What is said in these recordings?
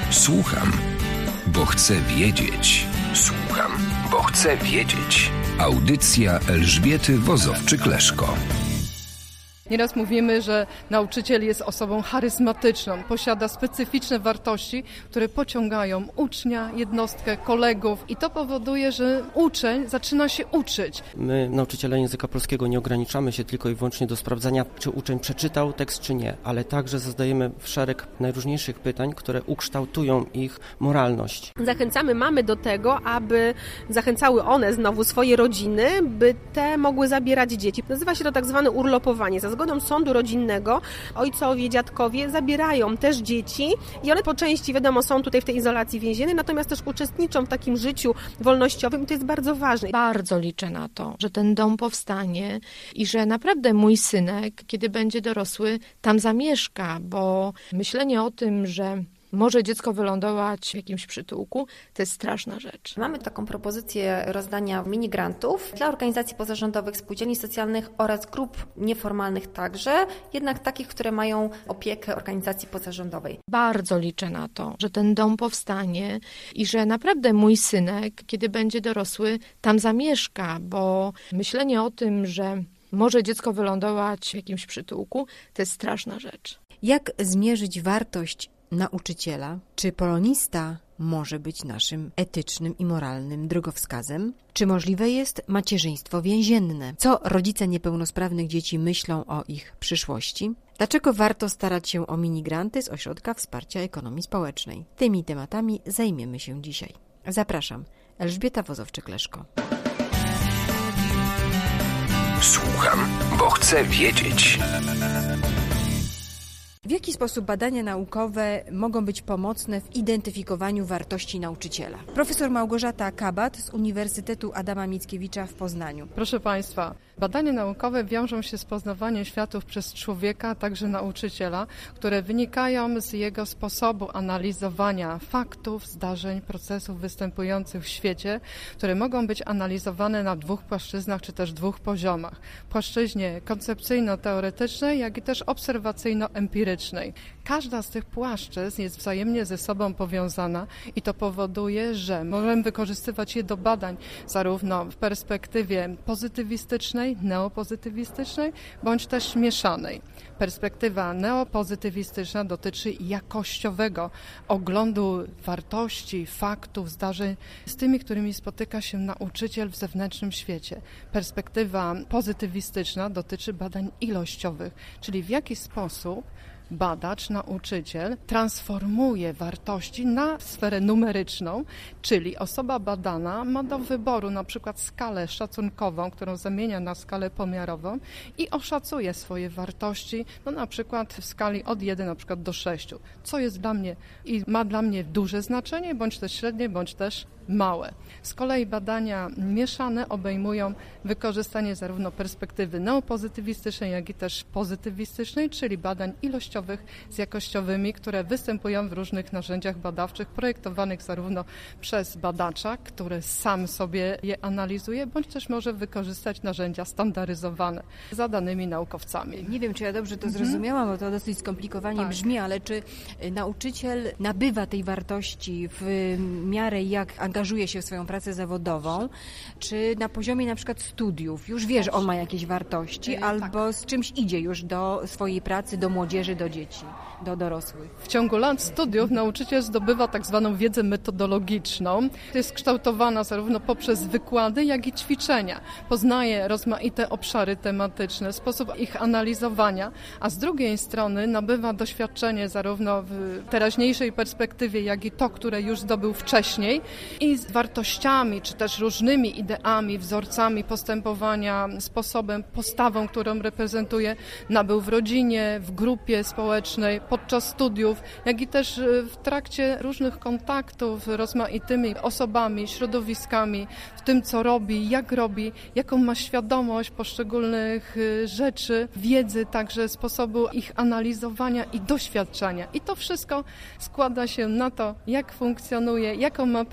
Słucham, bo chcę wiedzieć. Słucham, bo chcę wiedzieć. Audycja Elżbiety Wozowczyk-Leszko. Nieraz mówimy, że nauczyciel jest osobą charyzmatyczną, posiada specyficzne wartości, które pociągają ucznia, jednostkę, kolegów i to powoduje, że uczeń zaczyna się uczyć. My, nauczyciele języka polskiego, nie ograniczamy się tylko i wyłącznie do sprawdzania, czy uczeń przeczytał tekst, czy nie, ale także zadajemy szereg najróżniejszych pytań, które ukształtują ich moralność. Zachęcamy mamy do tego, aby zachęcały one znowu swoje rodziny, by te mogły zabierać dzieci. Nazywa się to tak zwane urlopowanie. Za zgodą sądu rodzinnego ojcowie, dziadkowie zabierają też dzieci i one po części, wiadomo, są tutaj w tej izolacji więziennej, natomiast też uczestniczą w takim życiu wolnościowym i to jest bardzo ważne. Bardzo liczę na to, że ten dom powstanie i że naprawdę mój synek, kiedy będzie dorosły, tam zamieszka, bo myślenie o tym, że może dziecko wylądować w jakimś przytułku, to jest straszna rzecz. Mamy taką propozycję rozdania mini-grantów dla organizacji pozarządowych, spółdzielni socjalnych oraz grup nieformalnych także, jednak takich, które mają opiekę organizacji pozarządowej. Bardzo liczę na to, że ten dom powstanie i że naprawdę mój synek, kiedy będzie dorosły, tam zamieszka, bo myślenie o tym, że może dziecko wylądować w jakimś przytułku, to jest straszna rzecz. Jak zmierzyć wartość nauczyciela? Czy polonista może być naszym etycznym i moralnym drogowskazem? Czy możliwe jest macierzyństwo więzienne? Co rodzice niepełnosprawnych dzieci myślą o ich przyszłości? Dlaczego warto starać się o minigranty z Ośrodka Wsparcia Ekonomii Społecznej? Tymi tematami zajmiemy się dzisiaj. Zapraszam, Elżbieta Wozowczyk-Leszko. Słucham, bo chcę wiedzieć. W jaki sposób badania naukowe mogą być pomocne w identyfikowaniu wartości nauczyciela? Profesor Małgorzata Kabat z Uniwersytetu Adama Mickiewicza w Poznaniu. Proszę Państwa, badania naukowe wiążą się z poznawaniem światów przez człowieka, a także nauczyciela, które wynikają z jego sposobu analizowania faktów, zdarzeń, procesów występujących w świecie, które mogą być analizowane na dwóch płaszczyznach czy też dwóch poziomach. Płaszczyźnie koncepcyjno-teoretycznej, jak i też obserwacyjno-empirycznej. Każda z tych płaszczyzn jest wzajemnie ze sobą powiązana i to powoduje, że możemy wykorzystywać je do badań zarówno w perspektywie pozytywistycznej, neopozytywistycznej, bądź też mieszanej. Perspektywa neopozytywistyczna dotyczy jakościowego oglądu wartości, faktów, zdarzeń z tymi, którymi spotyka się nauczyciel w zewnętrznym świecie. Perspektywa pozytywistyczna dotyczy badań ilościowych, czyli w jaki sposób badacz, nauczyciel transformuje wartości na sferę numeryczną, czyli osoba badana ma do wyboru na przykład skalę szacunkową, którą zamienia na skalę pomiarową i oszacuje swoje wartości, na przykład w skali od 1 na przykład do 6, co jest dla mnie i ma dla mnie duże znaczenie, bądź też średnie, bądź też małe. Z kolei badania mieszane obejmują wykorzystanie zarówno perspektywy neopozytywistycznej, jak i też pozytywistycznej, czyli badań ilościowych z jakościowymi, które występują w różnych narzędziach badawczych projektowanych zarówno przez badacza, który sam sobie je analizuje, bądź też może wykorzystać narzędzia standaryzowane za danymi naukowcami. Nie wiem, czy ja dobrze to zrozumiałam, bo to dosyć skomplikowanie brzmi, ale czy nauczyciel nabywa tej wartości w miarę jak angażuje się w swoją pracę zawodową, czy na poziomie na przykład studiów już wie, że on ma jakieś wartości, albo z czymś idzie już do swojej pracy, do młodzieży, do dzieci, do dorosłych? W ciągu lat studiów nauczyciel zdobywa tak zwaną wiedzę metodologiczną. Jest kształtowana zarówno poprzez wykłady, jak i ćwiczenia. Poznaje rozmaite obszary tematyczne, sposób ich analizowania, a z drugiej strony nabywa doświadczenie zarówno w teraźniejszej perspektywie, jak i to, które już zdobył wcześniej i z wartościami, czy też różnymi ideami, wzorcami postępowania, sposobem, postawą, którą reprezentuje, nabył w rodzinie, w grupie społecznej, podczas studiów, jak i też w trakcie różnych kontaktów z rozmaitymi osobami, środowiskami, w tym, co robi, jaką ma świadomość poszczególnych rzeczy, wiedzy, także sposobu ich analizowania i doświadczania. I to wszystko składa się na to, jak funkcjonuje, jaką ma praktykę,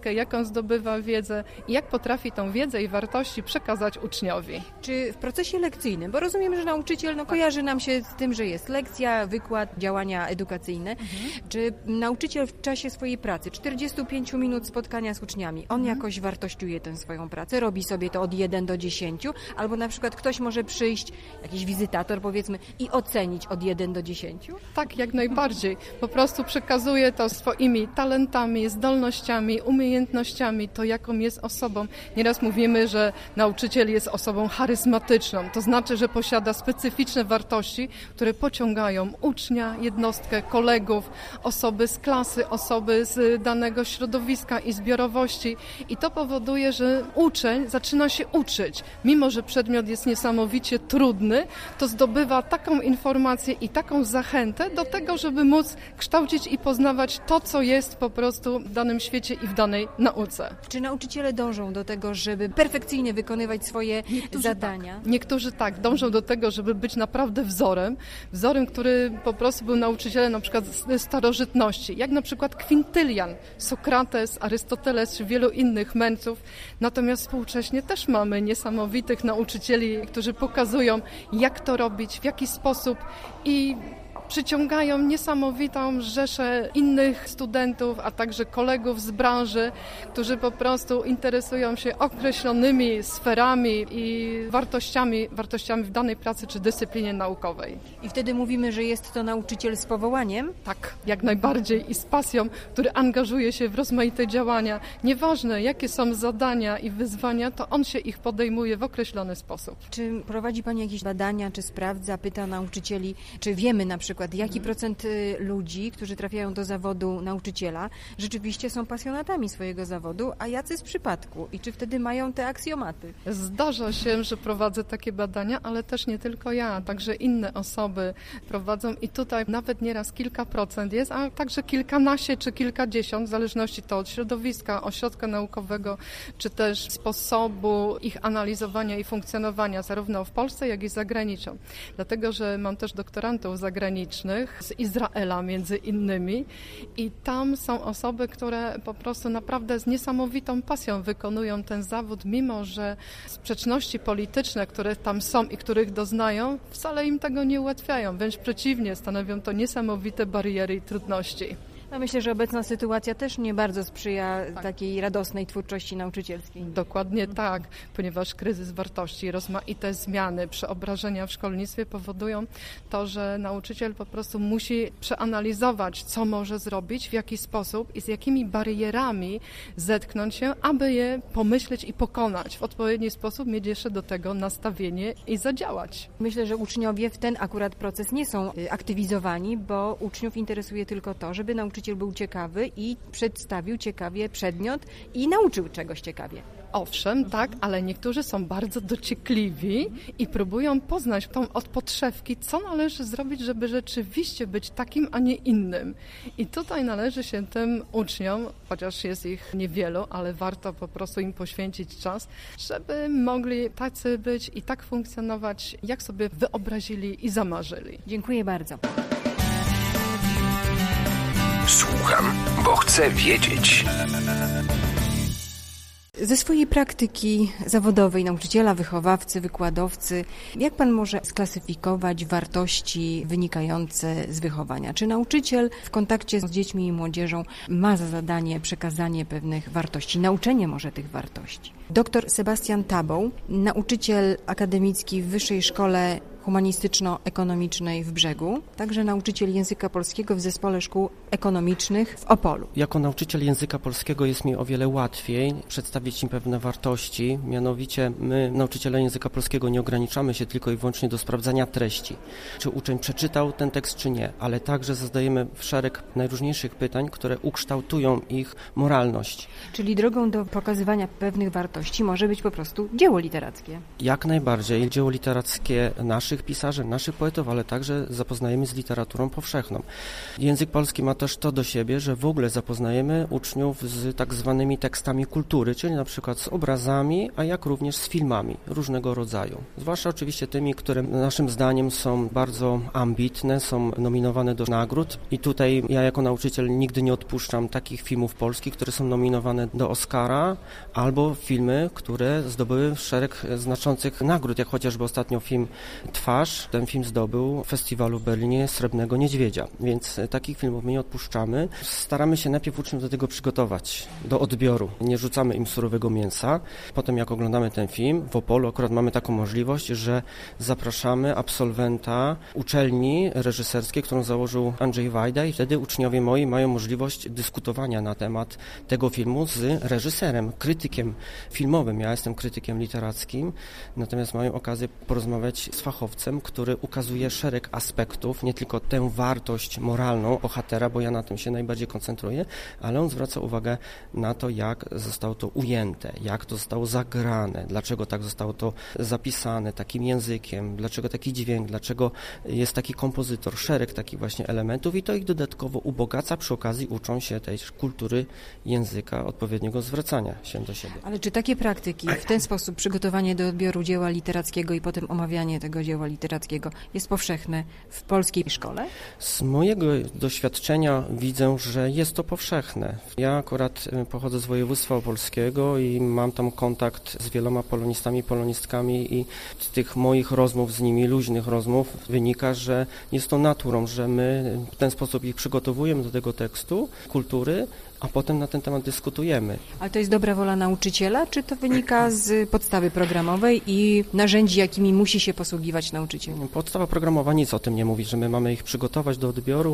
naukę, jak on zdobywa wiedzę i jak potrafi tą wiedzę i wartości przekazać uczniowi. Czy w procesie lekcyjnym, bo rozumiem, że nauczyciel kojarzy nam się z tym, że jest lekcja, wykład, działania edukacyjne. Czy nauczyciel w czasie swojej pracy, 45 minut spotkania z uczniami, on jakoś wartościuje tę swoją pracę, robi sobie to od 1 do 10, albo na przykład ktoś może przyjść, jakiś wizytator powiedzmy, i ocenić od 1 do 10? Tak, jak najbardziej. Po prostu przekazuje to swoimi talentami, zdolnościami, umiejętnościami, to jaką jest osobą. Nieraz mówimy, że nauczyciel jest osobą charyzmatyczną. To znaczy, że posiada specyficzne wartości, które pociągają ucznia, jednostkę, kolegów, osoby z klasy, osoby z danego środowiska i zbiorowości. I to powoduje, że uczeń zaczyna się uczyć. Mimo że przedmiot jest niesamowicie trudny, to zdobywa taką informację i taką zachętę do tego, żeby móc kształcić i poznawać to, co jest po prostu w danym świecie i w danej nauce. Czy nauczyciele dążą do tego, żeby perfekcyjnie wykonywać swoje zadania? Tak. Niektórzy tak, dążą do tego, żeby być naprawdę wzorem, który po prostu był nauczycielem na przykład z starożytności, jak na przykład Kwintylian, Sokrates, Arystoteles czy wielu innych mędrców. Natomiast współcześnie też mamy niesamowitych nauczycieli, którzy pokazują, jak to robić, w jaki sposób i przyciągają niesamowitą rzeszę innych studentów, a także kolegów z branży, którzy po prostu interesują się określonymi sferami i wartościami w danej pracy czy dyscyplinie naukowej. I wtedy mówimy, że jest to nauczyciel z powołaniem? Tak, jak najbardziej i z pasją, który angażuje się w rozmaite działania. Nieważne, jakie są zadania i wyzwania, to on się ich podejmuje w określony sposób. Czy prowadzi Pani jakieś badania, czy sprawdza, pyta nauczycieli, czy wiemy na przykład, jaki procent ludzi, którzy trafiają do zawodu nauczyciela, rzeczywiście są pasjonatami swojego zawodu, a jacy z przypadku? I czy wtedy mają te aksjomaty? Zdarza się, że prowadzę takie badania, ale też nie tylko ja, także inne osoby prowadzą i tutaj nawet nieraz kilka procent jest, a także kilkanaście czy kilkadziesiąt, w zależności to od środowiska, ośrodka naukowego, czy też sposobu ich analizowania i funkcjonowania, zarówno w Polsce, jak i za granicą. Dlatego, że mam też doktorantów zagranicznych, z Izraela między innymi i tam są osoby, które po prostu naprawdę z niesamowitą pasją wykonują ten zawód, mimo że sprzeczności polityczne, które tam są i których doznają, wcale im tego nie ułatwiają, wręcz przeciwnie, stanowią to niesamowite bariery i trudności. No myślę, że obecna sytuacja też nie bardzo sprzyja takiej radosnej twórczości nauczycielskiej. Dokładnie tak, ponieważ kryzys wartości, rozmaite zmiany, przeobrażenia w szkolnictwie powodują to, że nauczyciel po prostu musi przeanalizować, co może zrobić, w jaki sposób i z jakimi barierami zetknąć się, aby je pomyśleć i pokonać. W odpowiedni sposób mieć jeszcze do tego nastawienie i zadziałać. Myślę, że uczniowie w ten akurat proces nie są aktywizowani, bo uczniów interesuje tylko to, żeby nauczyciel był ciekawy i przedstawił ciekawie przedmiot i nauczył czegoś ciekawie. Owszem, tak, ale niektórzy są bardzo dociekliwi i próbują poznać tą od podszewki, co należy zrobić, żeby rzeczywiście być takim, a nie innym. I tutaj należy się tym uczniom, chociaż jest ich niewielu, ale warto po prostu im poświęcić czas, żeby mogli tacy być i tak funkcjonować, jak sobie wyobrazili i zamarzyli. Dziękuję bardzo. Słucham, bo chcę wiedzieć. Ze swojej praktyki zawodowej nauczyciela, wychowawcy, wykładowcy, jak Pan może sklasyfikować wartości wynikające z wychowania? Czy nauczyciel w kontakcie z dziećmi i młodzieżą ma za zadanie przekazanie pewnych wartości, nauczenie może tych wartości? Dr Sebastian Taboł, nauczyciel akademicki w Wyższej Szkole Humanistyczno-Ekonomicznej w Brzegu, także nauczyciel języka polskiego w Zespole Szkół Ekonomicznych w Opolu. Jako nauczyciel języka polskiego jest mi o wiele łatwiej przedstawić im pewne wartości, mianowicie my, nauczyciele języka polskiego, nie ograniczamy się tylko i wyłącznie do sprawdzania treści, czy uczeń przeczytał ten tekst, czy nie, ale także zadajemy szereg najróżniejszych pytań, które ukształtują ich moralność. Czyli drogą do pokazywania pewnych wartości może być po prostu dzieło literackie. Jak najbardziej dzieło literackie nasze naszych pisarzy, naszych poetów, ale także zapoznajemy z literaturą powszechną. Język polski ma też to do siebie, że w ogóle zapoznajemy uczniów z tak zwanymi tekstami kultury, czyli na przykład z obrazami, a jak również z filmami różnego rodzaju. Zwłaszcza oczywiście tymi, które naszym zdaniem są bardzo ambitne, są nominowane do nagród i tutaj ja jako nauczyciel nigdy nie odpuszczam takich filmów polskich, które są nominowane do Oscara, albo filmy, które zdobyły szereg znaczących nagród, jak chociażby ostatnio film Twarz. Ten film zdobył w festiwalu w Berlinie Srebrnego Niedźwiedzia, więc takich filmów my nie odpuszczamy. Staramy się najpierw uczniów do tego przygotować, do odbioru. Nie rzucamy im surowego mięsa. Potem jak oglądamy ten film, w Opolu akurat mamy taką możliwość, że zapraszamy absolwenta uczelni reżyserskiej, którą założył Andrzej Wajda i wtedy uczniowie moi mają możliwość dyskutowania na temat tego filmu z reżyserem, krytykiem filmowym. Ja jestem krytykiem literackim, natomiast mają okazję porozmawiać z fachowcem, który ukazuje szereg aspektów, nie tylko tę wartość moralną bohatera, bo ja na tym się najbardziej koncentruję, ale on zwraca uwagę na to, jak zostało to ujęte, jak to zostało zagrane, dlaczego tak zostało to zapisane takim językiem, dlaczego taki dźwięk, dlaczego jest taki kompozytor, szereg takich właśnie elementów i to ich dodatkowo ubogaca, przy okazji uczą się tej kultury języka, odpowiedniego zwracania się do siebie. Ale czy takie praktyki, w ten sposób przygotowanie do odbioru dzieła literackiego i potem omawianie tego dzieła literackiego jest powszechne w polskiej szkole? Z mojego doświadczenia widzę, że jest to powszechne. Ja akurat pochodzę z województwa opolskiego i mam tam kontakt z wieloma polonistami, polonistkami i z tych moich rozmów z nimi, luźnych rozmów, wynika, że jest to naturą, że my w ten sposób ich przygotowujemy do tego tekstu, kultury, a potem na ten temat dyskutujemy. Ale to jest dobra wola nauczyciela, czy to wynika z podstawy programowej i narzędzi, jakimi musi się posługiwać nauczyciel? Podstawa programowa nic o tym nie mówi, że my mamy ich przygotować do odbioru,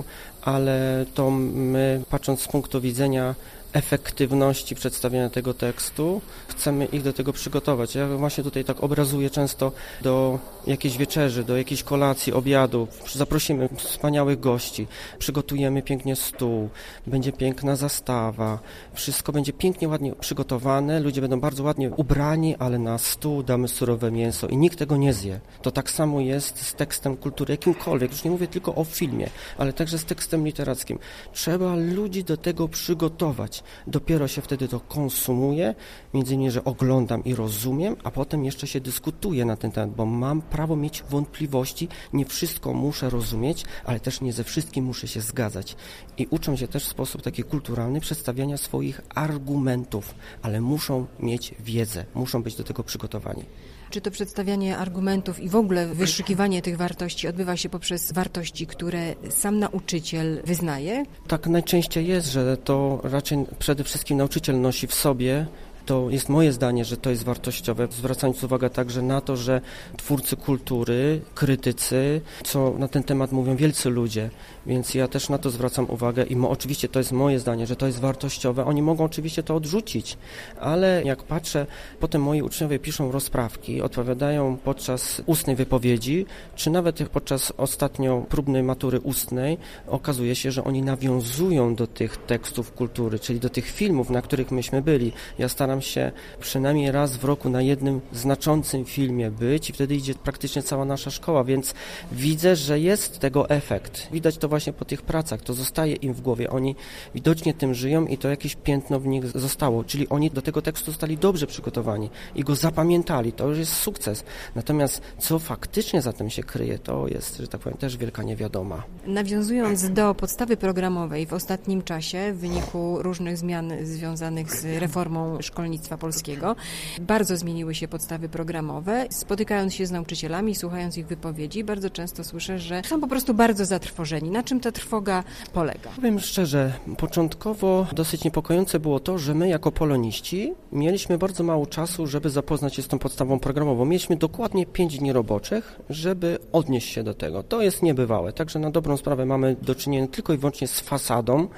ale to my, patrząc z punktu widzenia efektywności przedstawienia tego tekstu, chcemy ich do tego przygotować. Ja właśnie tutaj tak obrazuję często do jakiejś wieczerzy, do jakiejś kolacji, obiadu. Zaprosimy wspaniałych gości, przygotujemy pięknie stół, będzie piękna zastawa, wszystko będzie pięknie, ładnie przygotowane, ludzie będą bardzo ładnie ubrani, ale na stół damy surowe mięso i nikt tego nie zje. To tak samo jest z tekstem kultury, jakimkolwiek, już nie mówię tylko o filmie, ale także z tekstem literackim. Trzeba ludzi do tego przygotować. Dopiero się wtedy to konsumuje, między innymi, że oglądam i rozumiem, a potem jeszcze się dyskutuje na ten temat, bo mam prawo mieć wątpliwości, nie wszystko muszę rozumieć, ale też nie ze wszystkim muszę się zgadzać. I uczą się też w sposób taki kulturalny przedstawiania swoich argumentów, ale muszą mieć wiedzę, muszą być do tego przygotowani. Czy to przedstawianie argumentów i w ogóle wyszukiwanie tych wartości odbywa się poprzez wartości, które sam nauczyciel wyznaje? Tak najczęściej jest, że to raczej przede wszystkim nauczyciel nosi w sobie. To jest moje zdanie, że to jest wartościowe, zwracając uwagę także na to, że twórcy kultury, krytycy, co na ten temat mówią wielcy ludzie, więc ja też na to zwracam uwagę i oczywiście to jest moje zdanie, że to jest wartościowe. Oni mogą oczywiście to odrzucić, ale jak patrzę, potem moi uczniowie piszą rozprawki, odpowiadają podczas ustnej wypowiedzi, czy nawet podczas ostatnio próbnej matury ustnej, okazuje się, że oni nawiązują do tych tekstów kultury, czyli do tych filmów, na których myśmy byli. Ja staram się przynajmniej raz w roku na jednym znaczącym filmie być i wtedy idzie praktycznie cała nasza szkoła, więc widzę, że jest tego efekt. Widać to właśnie po tych pracach, to zostaje im w głowie. Oni widocznie tym żyją i to jakieś piętno w nich zostało, czyli oni do tego tekstu zostali dobrze przygotowani i go zapamiętali. To już jest sukces. Natomiast co faktycznie za tym się kryje, to jest, że tak powiem, też wielka niewiadoma. Nawiązując do podstawy programowej w ostatnim czasie, w wyniku różnych zmian związanych z reformą szkolnictwa polskiego, bardzo zmieniły się podstawy programowe. Spotykając się z nauczycielami, słuchając ich wypowiedzi, bardzo często słyszę, że są po prostu bardzo zatrwożeni. Na czym ta trwoga polega? Powiem szczerze, początkowo dosyć niepokojące było to, że my jako poloniści mieliśmy bardzo mało czasu, żeby zapoznać się z tą podstawą programową. Mieliśmy dokładnie 5 dni roboczych, żeby odnieść się do tego. To jest niebywałe. Także na dobrą sprawę mamy do czynienia tylko i wyłącznie z fasadą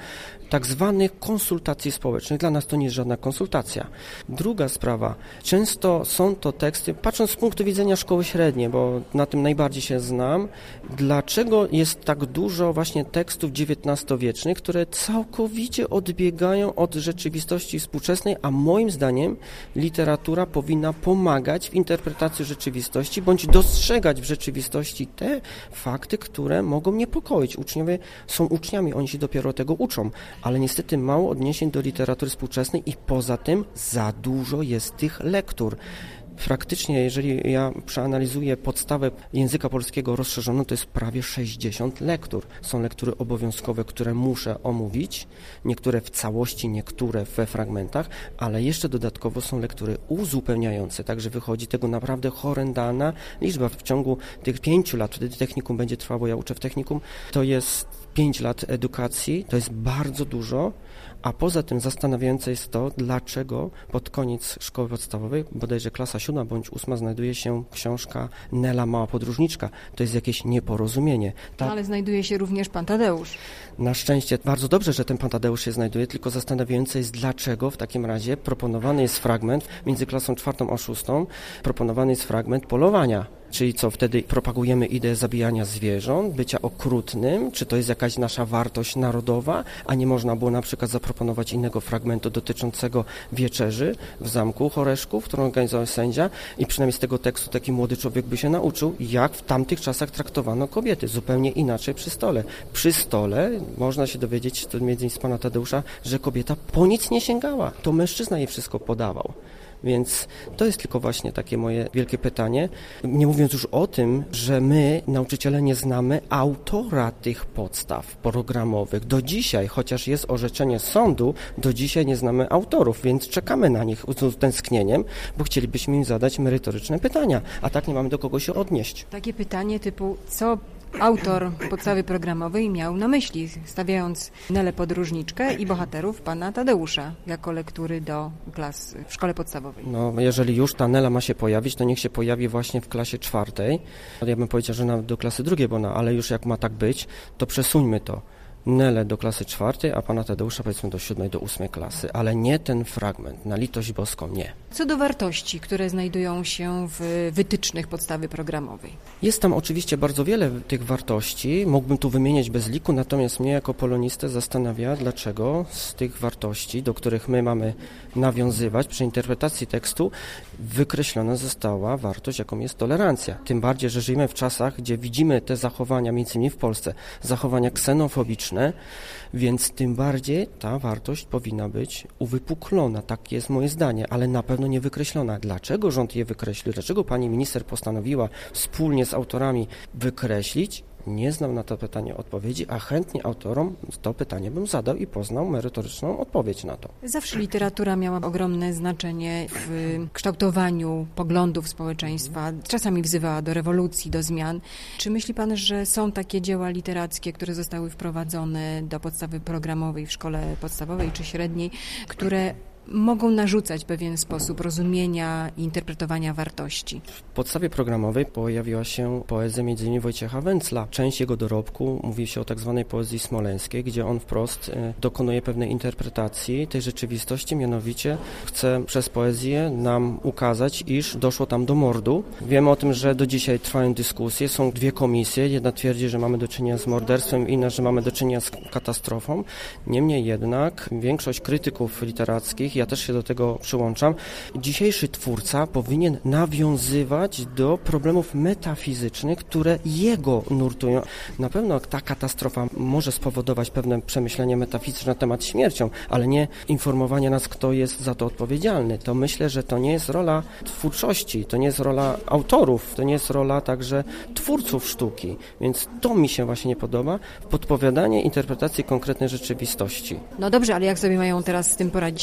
tak zwanych konsultacji społecznych. Dla nas to nie jest żadna konsultacja. Druga sprawa, często są to teksty, patrząc z punktu widzenia szkoły średniej, bo na tym najbardziej się znam, dlaczego jest tak dużo właśnie tekstów XIX-wiecznych, które całkowicie odbiegają od rzeczywistości współczesnej, a moim zdaniem literatura powinna pomagać w interpretacji rzeczywistości, bądź dostrzegać w rzeczywistości te fakty, które mogą niepokoić. Uczniowie są uczniami, oni się dopiero tego uczą, ale niestety mało odniesień do literatury współczesnej i poza tym za dużo jest tych lektur. Praktycznie, jeżeli ja przeanalizuję podstawę języka polskiego rozszerzoną, to jest prawie 60 lektur. Są lektury obowiązkowe, które muszę omówić, niektóre w całości, niektóre we fragmentach, ale jeszcze dodatkowo są lektury uzupełniające, także wychodzi tego naprawdę horrendalna liczba. W ciągu tych 5 lat, wtedy technikum będzie trwało, ja uczę w technikum, to jest 5 lat edukacji, to jest bardzo dużo, a poza tym zastanawiające jest to, dlaczego pod koniec szkoły podstawowej, bodajże klasa 7 bądź 8, znajduje się książka Nela Mała Podróżniczka. To jest jakieś nieporozumienie. Ale znajduje się również Pan Tadeusz. Na szczęście bardzo dobrze, że ten Pan Tadeusz się znajduje, tylko zastanawiające jest, dlaczego w takim razie proponowany jest fragment między klasą 4 a 6, proponowany jest fragment polowania. Czyli co, wtedy propagujemy ideę zabijania zwierząt, bycia okrutnym, czy to jest jakaś nasza wartość narodowa, a nie można było na przykład zaproponować innego fragmentu dotyczącego wieczerzy w Zamku Choreszków, którą organizował sędzia i przynajmniej z tego tekstu taki młody człowiek by się nauczył, jak w tamtych czasach traktowano kobiety, zupełnie inaczej przy stole. Przy stole można się dowiedzieć, to między innymi z pana Tadeusza, że kobieta po nic nie sięgała, to mężczyzna jej wszystko podawał. Więc to jest tylko właśnie takie moje wielkie pytanie. Nie mówiąc już o tym, że my, nauczyciele, nie znamy autora tych podstaw programowych. Do dzisiaj, chociaż jest orzeczenie sądu, do dzisiaj nie znamy autorów, więc czekamy na nich z utęsknieniem, bo chcielibyśmy im zadać merytoryczne pytania, a tak nie mamy do kogo się odnieść. Takie pytanie typu, co autor podstawy programowej miał na myśli, stawiając Nelę Podróżniczkę i bohaterów pana Tadeusza jako lektury do klas w szkole podstawowej? No, jeżeli już ta Nela ma się pojawić, to niech się pojawi właśnie w klasie 4. Ja bym powiedział, że nawet do klasy 2, ale już jak ma tak być, to przesuńmy to. Nelę do klasy 4, a pana Tadeusza powiedzmy do 7, do 8 klasy, ale nie ten fragment, na litość boską, nie. Co do wartości, które znajdują się w wytycznych podstawy programowej? Jest tam oczywiście bardzo wiele tych wartości, mógłbym tu wymieniać bez liku, natomiast mnie jako polonistę zastanawia, dlaczego z tych wartości, do których my mamy nawiązywać przy interpretacji tekstu, wykreślona została wartość, jaką jest tolerancja. Tym bardziej, że żyjemy w czasach, gdzie widzimy te zachowania, między innymi w Polsce, zachowania ksenofobiczne, więc tym bardziej ta wartość powinna być uwypuklona. Tak jest moje zdanie, ale na pewno nie wykreślona. Dlaczego rząd je wykreślił? Dlaczego pani minister postanowiła wspólnie z autorami wykreślić? Nie znam na to pytanie odpowiedzi, a chętnie autorom to pytanie bym zadał i poznał merytoryczną odpowiedź na to. Zawsze literatura miała ogromne znaczenie w kształtowaniu poglądów społeczeństwa. Czasami wzywała do rewolucji, do zmian. Czy myśli pan, że są takie dzieła literackie, które zostały wprowadzone do podstawy programowej w szkole podstawowej czy średniej, które mogą narzucać pewien sposób rozumienia i interpretowania wartości? W podstawie programowej pojawiła się poezja m.in. Wojciecha Węcla. Część jego dorobku mówi się o tak zwanej poezji smoleńskiej, gdzie on wprost dokonuje pewnej interpretacji tej rzeczywistości, mianowicie chce przez poezję nam ukazać, iż doszło tam do mordu. Wiemy o tym, że do dzisiaj trwają dyskusje, są 2 komisje, jedna twierdzi, że mamy do czynienia z morderstwem, inna, że mamy do czynienia z katastrofą. Niemniej jednak większość krytyków literackich, ja też się do tego przyłączam, dzisiejszy twórca powinien nawiązywać do problemów metafizycznych, które jego nurtują. Na pewno ta katastrofa może spowodować pewne przemyślenie metafizyczne na temat śmiercią, ale nie informowanie nas, kto jest za to odpowiedzialny. To myślę, że to nie jest rola twórczości, to nie jest rola autorów, to nie jest rola także twórców sztuki. Więc to mi się właśnie nie podoba, podpowiadanie interpretacji konkretnej rzeczywistości. No dobrze, ale jak sobie mają teraz z tym poradzić nauczyciele?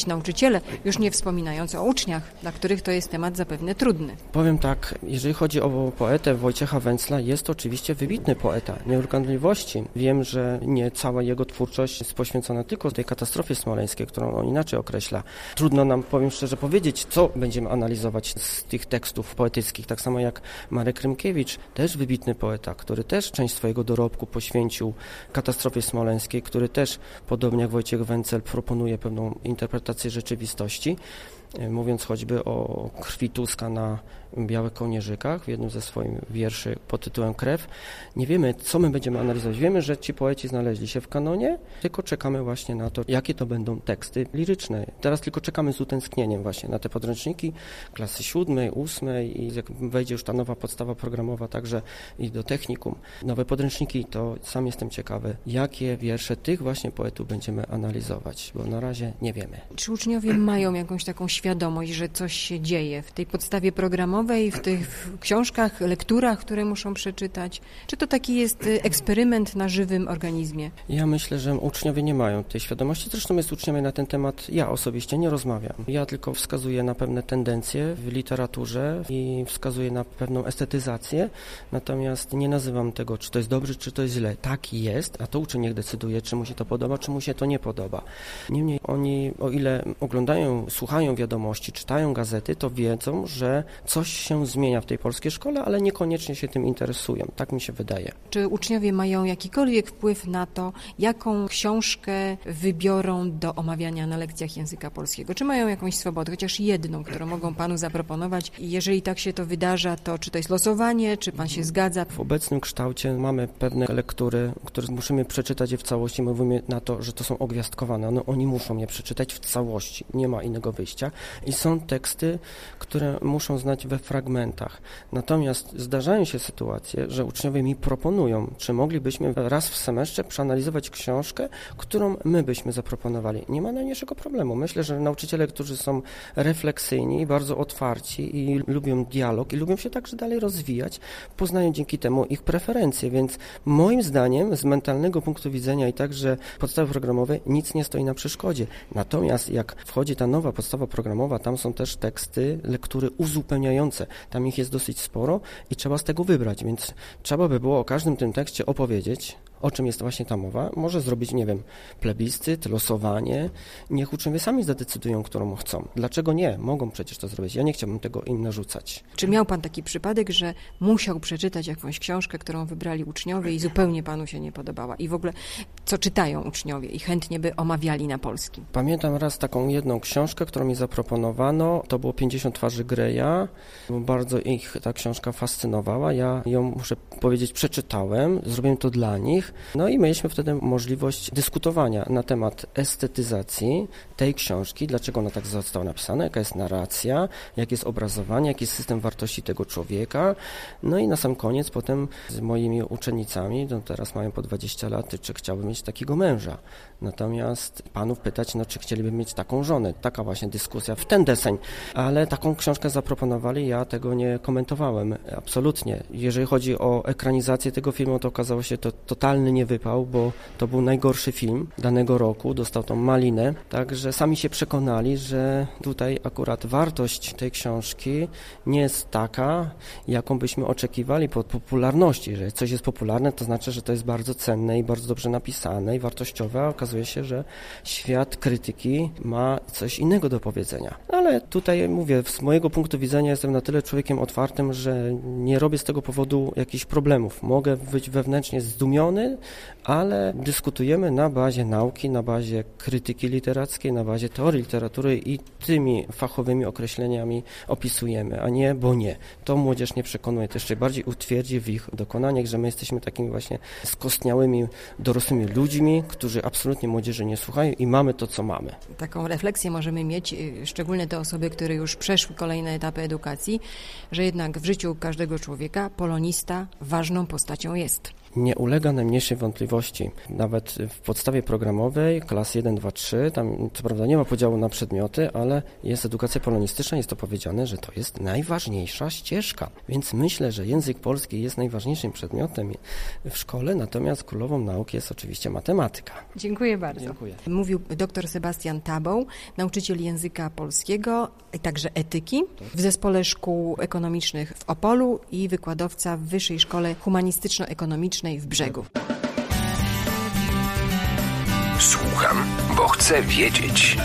nauczyciele, już nie wspominając o uczniach, dla których to jest temat zapewne trudny. Powiem tak, jeżeli chodzi o poetę Wojciecha Węcla, jest to oczywiście wybitny poeta, nie ulega wątpliwości. Wiem, że nie cała jego twórczość jest poświęcona tylko tej katastrofie smoleńskiej, którą on inaczej określa. Trudno nam, powiem szczerze, powiedzieć, co będziemy analizować z tych tekstów poetyckich, tak samo jak Marek Rymkiewicz, też wybitny poeta, który też część swojego dorobku poświęcił katastrofie smoleńskiej, który też, podobnie jak Wojciech Węcel, proponuje pewną interpretację rzeczywistości, mówiąc choćby o krwi Tuska na białych kołnierzykach w jednym ze swoich wierszy pod tytułem Krew. Nie wiemy, co my będziemy analizować. Wiemy, że ci poeci znaleźli się w kanonie, tylko czekamy właśnie na to, jakie to będą teksty liryczne. Teraz tylko czekamy z utęsknieniem właśnie na te podręczniki klasy 7., 8. i jak wejdzie już ta nowa podstawa programowa, także i do technikum. Nowe podręczniki, to sam jestem ciekawy, jakie wiersze tych właśnie poetów będziemy analizować, bo na razie nie wiemy. Czy uczniowie mają jakąś taką świadomość, że coś się dzieje w tej podstawie programowej, w tych książkach, lekturach, które muszą przeczytać? Czy to taki jest eksperyment na żywym organizmie? Ja myślę, że uczniowie nie mają tej świadomości. Zresztą z uczniami na ten temat ja osobiście nie rozmawiam. Ja tylko wskazuję na pewne tendencje w literaturze i wskazuję na pewną estetyzację, natomiast nie nazywam tego, czy to jest dobrze, czy to jest źle. Tak jest, a to uczeń niech decyduje, czy mu się to podoba, czy mu się to nie podoba. Niemniej oni, o ile oglądają, słuchają wiadomości, czytają gazety, to wiedzą, że coś się zmienia w tej polskiej szkole, ale niekoniecznie się tym interesują. Tak mi się wydaje. Czy uczniowie mają jakikolwiek wpływ na to, jaką książkę wybiorą do omawiania na lekcjach języka polskiego? Czy mają jakąś swobodę, chociaż jedną, którą mogą panu zaproponować? I jeżeli tak się to wydarza, to czy to jest losowanie, czy pan się zgadza? W obecnym kształcie mamy pewne lektury, które musimy przeczytać je w całości. Mówimy na to, że to są ogwiazdkowane. No, oni muszą je przeczytać w całości. Nie ma innego wyjścia. I są teksty, które muszą znać we fragmentach. Natomiast zdarzają się sytuacje, że uczniowie mi proponują, czy moglibyśmy raz w semestrze przeanalizować książkę, którą my byśmy zaproponowali. Nie ma najmniejszego problemu. Myślę, że nauczyciele, którzy są refleksyjni, bardzo otwarci i lubią dialog i lubią się także dalej rozwijać, poznają dzięki temu ich preferencje, więc moim zdaniem z mentalnego punktu widzenia i także podstawy programowej nic nie stoi na przeszkodzie. Natomiast jak wchodzi ta nowa podstawa programowa, tam są też teksty, lektury uzupełniające. Tam ich jest dosyć sporo i trzeba z tego wybrać, więc trzeba by było o każdym tym tekście opowiedzieć, o czym jest właśnie ta mowa. Może zrobić, nie wiem, plebiscyt, losowanie. Niech uczniowie sami zadecydują, którą chcą. Dlaczego nie? Mogą przecież to zrobić. Ja nie chciałbym tego im narzucać. Czy miał pan taki przypadek, że musiał przeczytać jakąś książkę, którą wybrali uczniowie i zupełnie panu się nie podobała? I w ogóle, co czytają uczniowie i chętnie by omawiali na polskim? Pamiętam raz taką jedną książkę, którą mi zaproponowano. To było 50 twarzy Greya. Bardzo ich ta książka fascynowała. Ja ją, muszę powiedzieć, przeczytałem. Zrobiłem to dla nich. No i mieliśmy wtedy możliwość dyskutowania na temat estetyzacji tej książki, dlaczego ona tak została napisana, jaka jest narracja, jakie jest obrazowanie, jaki jest system wartości tego człowieka. No i na sam koniec potem z moimi uczennicami, no teraz mają po 20 lat, czy chciałbym mieć takiego męża. Natomiast panów pytać, no czy chcieliby mieć taką żonę. Taka właśnie dyskusja w ten deseń. Ale taką książkę zaproponowali, ja tego nie komentowałem. Absolutnie. Jeżeli chodzi o ekranizację tego filmu, to okazało się to totalny niewypał, bo to był najgorszy film danego roku. Dostał tą malinę. Także sami się przekonali, że tutaj akurat wartość tej książki nie jest taka, jaką byśmy oczekiwali po popularności. Że coś jest popularne, to znaczy, że to jest bardzo cenne i bardzo dobrze napisane i wartościowe, a okazuje się, że świat krytyki ma coś innego do powiedzenia. Ale tutaj mówię, z mojego punktu widzenia jestem na tyle człowiekiem otwartym, że nie robię z tego powodu jakichś problemów. Mogę być wewnętrznie zdumiony, ale dyskutujemy na bazie nauki, na bazie krytyki literackiej, na bazie teorii literatury i tymi fachowymi określeniami opisujemy, a nie, bo nie. To młodzież nie przekonuje, to jeszcze bardziej utwierdzi w ich dokonaniach, że my jesteśmy takimi właśnie skostniałymi, dorosłymi ludźmi, którzy absolutnie młodzieży nie słuchają i mamy to, co mamy. Taką refleksję możemy mieć, szczególnie te osoby, które już przeszły kolejne etapy edukacji, że jednak w życiu każdego człowieka polonista ważną postacią jest. Nie ulega najmniejszej wątpliwości. Nawet w podstawie programowej klas 1, 2, 3, tam co prawda nie ma podziału na przedmioty, ale jest edukacja polonistyczna, jest to powiedziane, że to jest najważniejsza ścieżka. Więc myślę, że język polski jest najważniejszym przedmiotem w szkole, natomiast królową nauki jest oczywiście matematyka. Dziękuję bardzo. Dziękuję. Mówił dr Sebastian Taboł, nauczyciel języka polskiego i także etyki w Zespole Szkół Ekonomicznych w Opolu i wykładowca w Wyższej Szkole Humanistyczno-Ekonomicznej w Brzegu. Słucham, bo chcę wiedzieć.